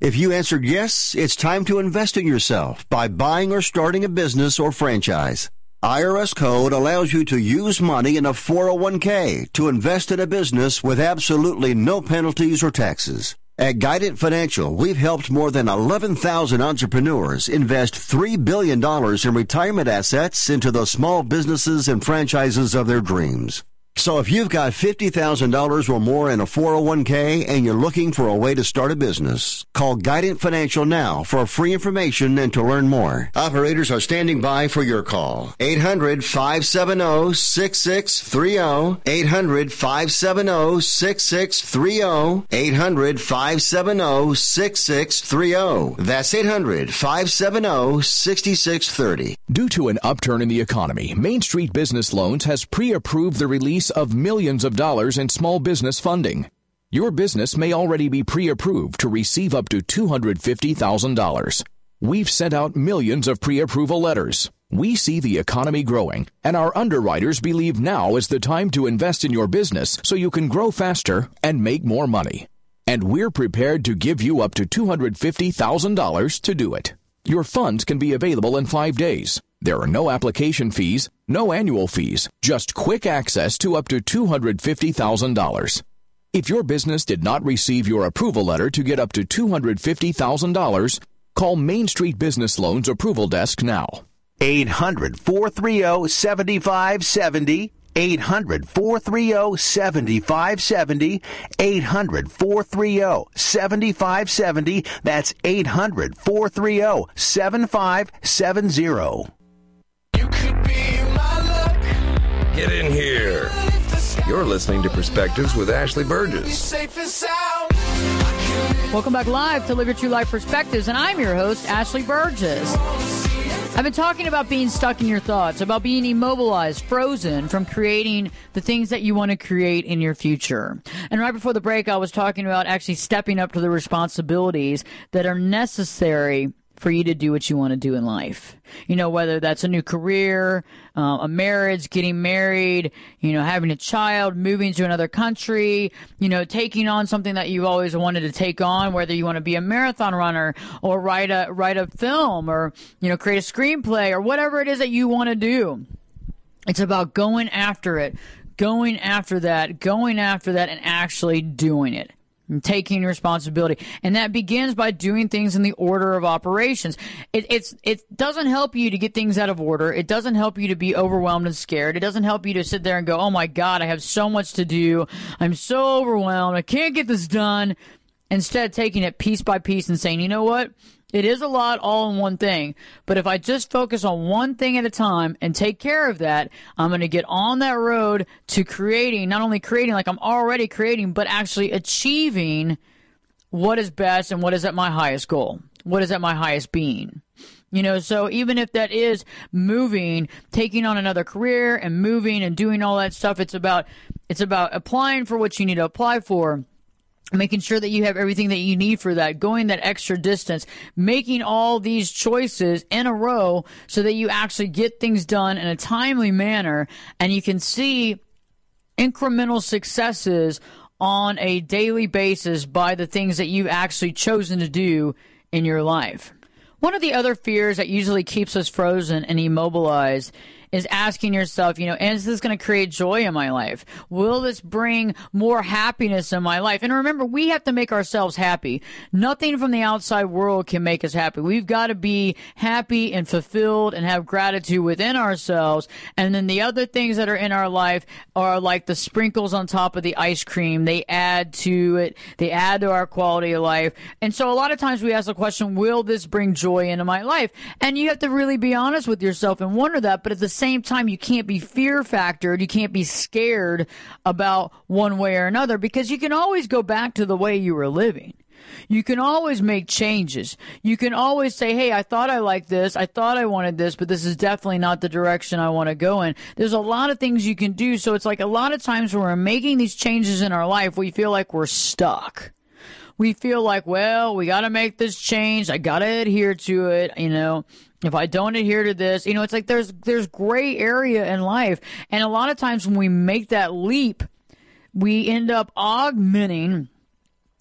If you answered yes, it's time to invest in yourself by buying or starting a business or franchise. I R S Code allows you to use money in a four oh one k to invest in a business with absolutely no penalties or taxes. At Guidant Financial, we've helped more than eleven thousand entrepreneurs invest three billion dollars in retirement assets into the small businesses and franchises of their dreams. So if you've got fifty thousand dollars or more in a four oh one k and you're looking for a way to start a business, call Guidant Financial now for free information and to learn more. Operators are standing by for your call. eight hundred, five seven zero, six six three zero. eight hundred, five seven zero, six six three zero. eight hundred, five seven zero, six six three zero. That's eight hundred, five seven zero, six six three zero. Due to an upturn in the economy, Main Street Business Loans has pre-approved the release of millions of dollars in small business funding. Your business may already be pre-approved to receive up to two hundred fifty thousand dollars. We've sent out millions of pre-approval letters. We see the economy growing, and our underwriters believe now is the time to invest in your business so you can grow faster and make more money. And we're prepared to give you up to two hundred fifty thousand dollars to do it. Your funds can be available in five days. There are no application fees, no annual fees, just quick access to up to two hundred fifty thousand dollars. If your business did not receive your approval letter to get up to two hundred fifty thousand dollars, call Main Street Business Loans Approval Desk now. eight hundred, four three zero, seven five seven zero. eight hundred, four three zero, seven five seven zero. eight hundred, four three zero, seven five seven zero. That's eight hundred, four three zero, seven five seven zero. Get in here. You're listening to Perspectives with Ashley Burgess. Welcome back live to Live Your True Life Perspectives, and I'm your host, Ashley Burgess. I've been talking about being stuck in your thoughts, about being immobilized, frozen from creating the things that you want to create in your future. And right before the break, I was talking about actually stepping up to the responsibilities that are necessary for you to do what you want to do in life. You know, whether that's a new career, uh, a marriage, getting married, you know, having a child, moving to another country, you know, taking on something that you've always wanted to take on, whether you want to be a marathon runner or write a, write a film or, you know, create a screenplay or whatever it is that you want to do. It's about going after it, going after that, going after that and actually doing it. And taking responsibility. And that begins by doing things in the order of operations. It, it's, it doesn't help you to get things out of order. It doesn't help you to be overwhelmed and scared. It doesn't help you to sit there and go, oh my God, I have so much to do. I'm so overwhelmed. I can't get this done. Instead, taking it piece by piece and saying, you know what? It is a lot all in one thing, but if I just focus on one thing at a time and take care of that, I'm going to get on that road to creating, not only creating like I'm already creating, but actually achieving what is best and what is at my highest goal, what is at my highest being. You know, so even if that is moving, taking on another career and moving and doing all that stuff, it's about, it's about applying for what you need to apply for. Making sure that you have everything that you need for that, going that extra distance, making all these choices in a row so that you actually get things done in a timely manner and you can see incremental successes on a daily basis by the things that you've actually chosen to do in your life. One of the other fears that usually keeps us frozen and immobilized is asking yourself, you know, is this going to create joy in my life? Will this bring more happiness in my life? And remember, we have to make ourselves happy. Nothing from the outside world can make us happy. We've got to be happy and fulfilled and have gratitude within ourselves. And then the other things that are in our life are like the sprinkles on top of the ice cream. They add to it. They add to our quality of life. And so a lot of times we ask the question, will this bring joy into my life? And you have to really be honest with yourself and wonder that. But at the same same time, you can't be fear factored. You can't be scared about one way or another because you can always go back to the way you were living. You can always make changes. You can always say, hey, I thought I liked this. I thought I wanted this, but this is definitely not the direction I want to go in. There's a lot of things you can do. So it's like a lot of times when we're making these changes in our life, we feel like we're stuck. We feel like, well, we got to make this change. I got to adhere to it. You know, if I don't adhere to this, you know, it's like there's there's gray area in life. And a lot of times when we make that leap, we end up augmenting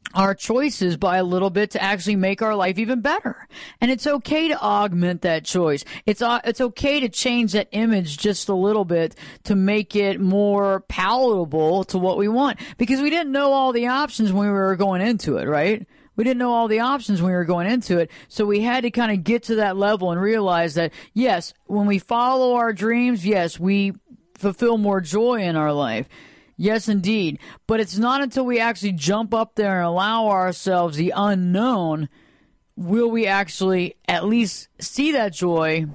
our choices by a little bit to actually make our life even better. And it's okay to augment that choice. It's uh, it's okay to change that image just a little bit to make it more palatable to what we want, because we didn't know all the options when we were going into it, right? We didn't know all the options when we were going into it. So we had to kind of get to that level and realize that, yes, when we follow our dreams, yes, we fulfill more joy in our life. Yes, indeed. But it's not until we actually jump up there and allow ourselves the unknown will we actually at least see that joy,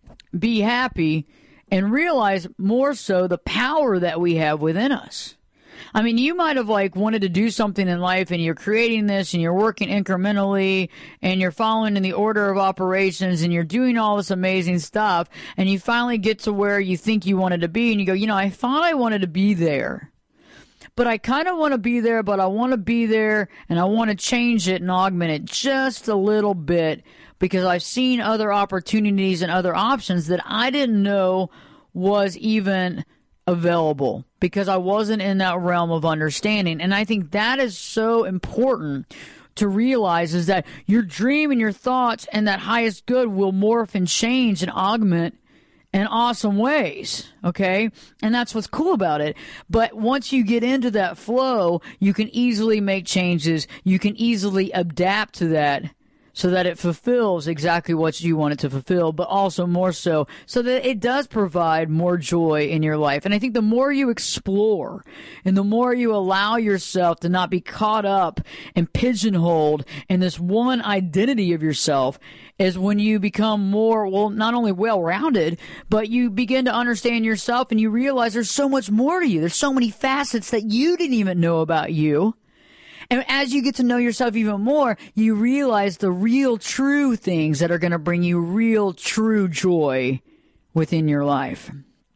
be happy, and realize more so the power that we have within us. I mean, you might have like wanted to do something in life and you're creating this and you're working incrementally and you're following in the order of operations and you're doing all this amazing stuff, and you finally get to where you think you wanted to be and you go, you know, I thought I wanted to be there. But I kind of want to be there, but I want to be there, and I want to change it and augment it just a little bit because I've seen other opportunities and other options that I didn't know was even available because I wasn't in that realm of understanding. And I think that is so important to realize, is that your dream and your thoughts and that highest good will morph and change and augment in awesome ways, okay? And that's what's cool about it. But once you get into that flow, you can easily make changes. You can easily adapt to that so that it fulfills exactly what you want it to fulfill, but also more so so that it does provide more joy in your life. And I think the more you explore and the more you allow yourself to not be caught up and pigeonholed in this one identity of yourself is when you become more, well, not only well-rounded, but you begin to understand yourself and you realize there's so much more to you. There's so many facets that you didn't even know about you. And as you get to know yourself even more, you realize the real true things that are going to bring you real true joy within your life.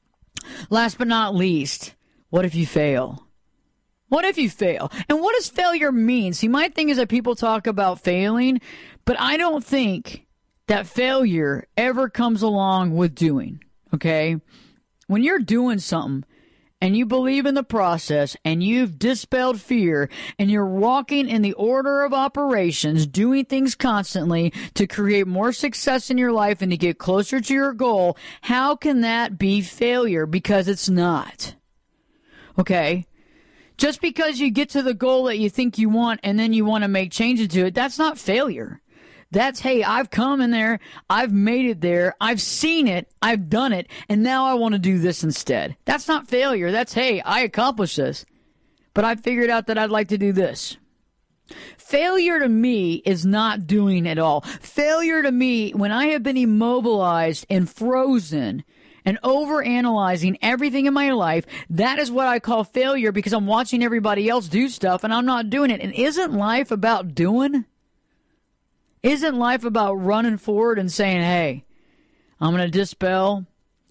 Last but not least, what if you fail? What if you fail? And what does failure mean? See, my thing is that people talk about failing, but I don't think that failure ever comes along with doing, okay? When you're doing something, and you believe in the process, and you've dispelled fear, and you're walking in the order of operations, doing things constantly to create more success in your life and to get closer to your goal, how can that be failure? Because it's not. Okay? Just because you get to the goal that you think you want and then you want to make changes to it, that's not failure. That's, hey, I've come in there, I've made it there, I've seen it, I've done it, and now I want to do this instead. That's not failure. That's, hey, I accomplished this, but I figured out that I'd like to do this. Failure to me is not doing at all. Failure to me, when I have been immobilized and frozen and overanalyzing everything in my life, that is what I call failure, because I'm watching everybody else do stuff and I'm not doing it. And isn't life about doing? Isn't life about running forward and saying, hey, I'm going to dispel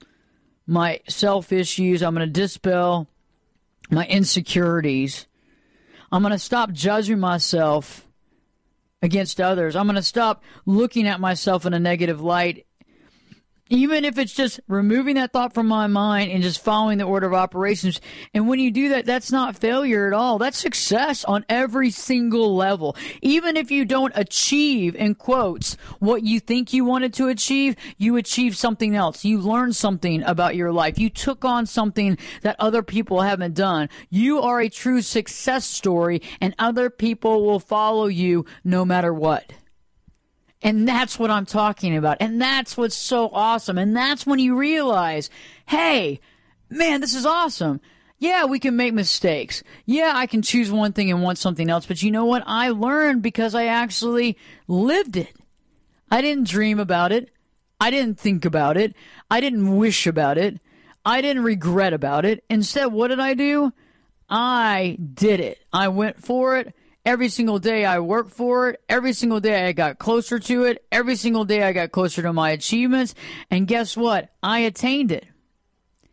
my self-issues. I'm going to dispel my insecurities. I'm going to stop judging myself against others. I'm going to stop looking at myself in a negative light. Even if it's just removing that thought from my mind and just following the order of operations. And when you do that, that's not failure at all. That's success on every single level. Even if you don't achieve, in quotes, what you think you wanted to achieve, you achieved something else. You learned something about your life. You took on something that other people haven't done. You are a true success story, and other people will follow you no matter what. And that's what I'm talking about. And that's what's so awesome. And that's when you realize, hey, man, this is awesome. Yeah, we can make mistakes. Yeah, I can choose one thing and want something else. But you know what? I learned because I actually lived it. I didn't dream about it. I didn't think about it. I didn't wish about it. I didn't regret about it. Instead, what did I do? I did it. I went for it. Every single day I worked for it. Every single day I got closer to it. Every single day I got closer to my achievements. And guess what? I attained it.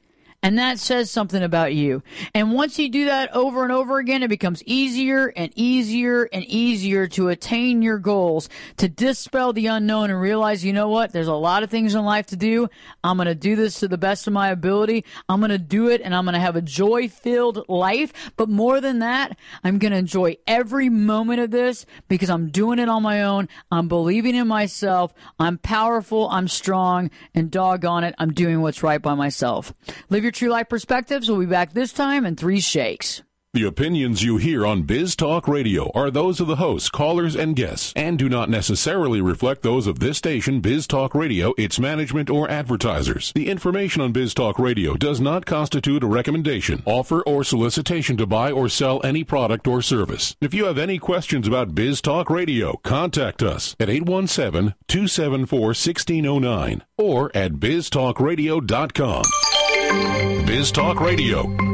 And that says something about you. And once you do that over and over again, it becomes easier and easier and easier to attain your goals, to dispel the unknown and realize, you know what, there's a lot of things in life to do. I'm going to do this to the best of my ability. I'm going to do it, and I'm going to have a joy-filled life. But more than that, I'm going to enjoy every moment of this because I'm doing it on my own. I'm believing in myself. I'm powerful. I'm strong. And doggone it, I'm doing what's right by myself. Live Your True Life Perspectives. We'll be back this time in three shakes. The opinions you hear on Biz Talk Radio are those of the hosts, callers, and guests, and do not necessarily reflect those of this station, Biz Talk Radio, its management, or advertisers. The information on Biz Talk Radio does not constitute a recommendation, offer, or solicitation to buy or sell any product or service. If you have any questions about Biz Talk Radio, contact us at eight one seven, two seven four, one six zero nine or at biz talk radio dot com. Biz Talk Radio.